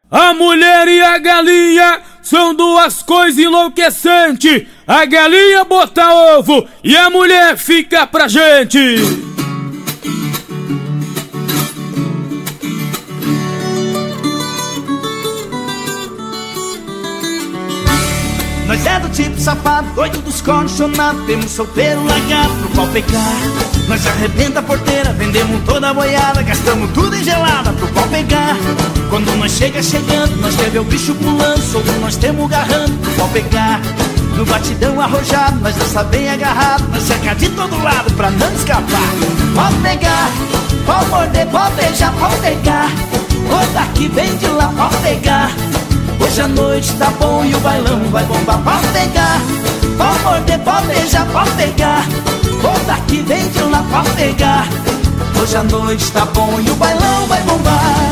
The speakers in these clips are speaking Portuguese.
A mulher e a galinha são duas coisas enlouquecentes. A galinha bota ovo e a mulher fica pra gente. Nós é do tipo safado, doido dos condicionados. Temos solteiro largado pro pau pegar. Nós arrebenta a porteira, vendemos toda a boiada. Gastamos tudo em gelada pro pau pegar. Quando nós chegando, nós quer ver o bicho pulando. Solto nós temos garrando pro pau pegar. No batidão arrojado, nós dança bem agarrado. Nós cerca de todo lado pra não escapar. Pau pegar, pau morder, pau beijar, pau pegar. Vou daqui, vem de lá, pau pegar. Hoje a noite tá bom e o bailão vai bombar. Pode pegar, pode morder, pode beijar, pode pegar. Vou daqui, vem de lá, pode pegar. Hoje a noite tá bom e o bailão vai bombar.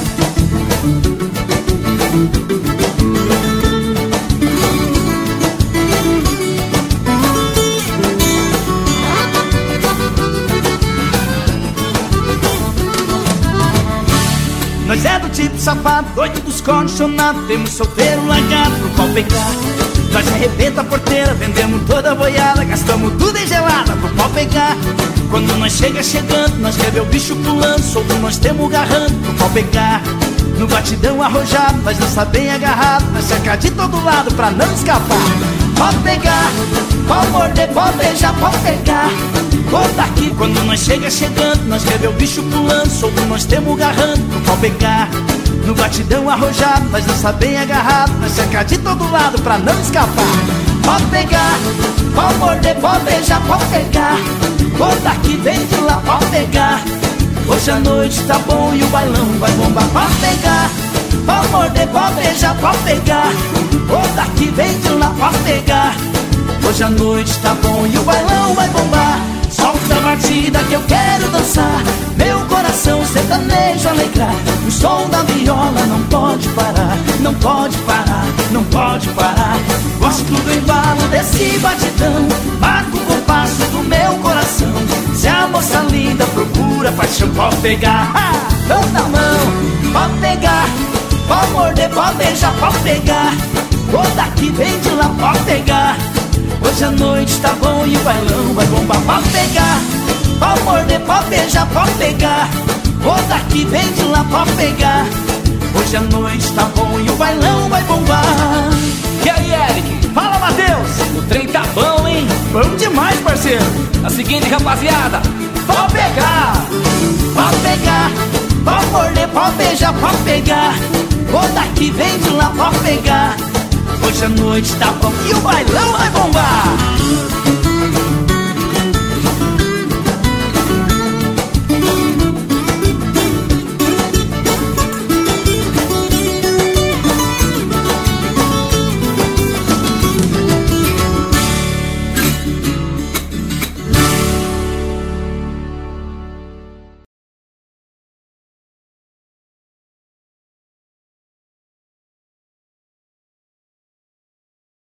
Nós é do tipo safado, doido dos condicionados. Temos solteiro largado pro pau pegar. Nós arrebenta a porteira, vendemos toda a boiada. Gastamos tudo em gelada pro pau pegar. Quando nós chegando, nós quer ver o bicho pulando. Solto nós temos garrando pro pau pegar. No batidão arrojado, nós dança bem agarrado. Nós cerca de todo lado pra não escapar. Pode pegar, pode morder, pode beijar, pode pegar. Vou daqui, quando nós chegando, nós quer ver o bicho pulando. Solto nós temos garrando pro pau pegar. No batidão arrojado, nós dança bem agarrado. Nós cerca de todo lado pra não escapar. Pode pegar, pode morder, pode beijar, pode pegar. Vou daqui, vem de lá, pode pegar. Hoje a noite tá bom e o bailão vai bombar. Pode pegar, pode morder, pode beijar, pode pegar. Vou daqui, vem de lá, pode pegar. Hoje a noite tá bom e o bailão vai bombar. Solta a batida que eu quero dançar. Meu coração sertanejo alegrar. O som da viola não pode parar. Não pode parar, não pode parar. Gosto do embalo desse batidão. Marca o compasso do meu coração. Se a moça linda procura paixão, pode pegar, mão na mão. Pode pegar, pode morder, pode beijar, pode pegar. Vou daqui, vem de lá, pode pegar. Hoje a noite tá bom e o bailão vai bombar. Pode pegar, pode morder, pode beijar, pode pegar. Vou daqui, vem de lá, pode pegar. Hoje a noite tá bom e o bailão vai bombar. E aí, Eric? Fala, Matheus! O trem tá bom, hein? Bom demais, parceiro! A seguinte, rapaziada, pode pegar, pode pegar. Pode morder, pode beijar, pode pegar. Vou daqui, vem de lá, pode pegar. Hoje a noite tá bom e o bailão vai bombar.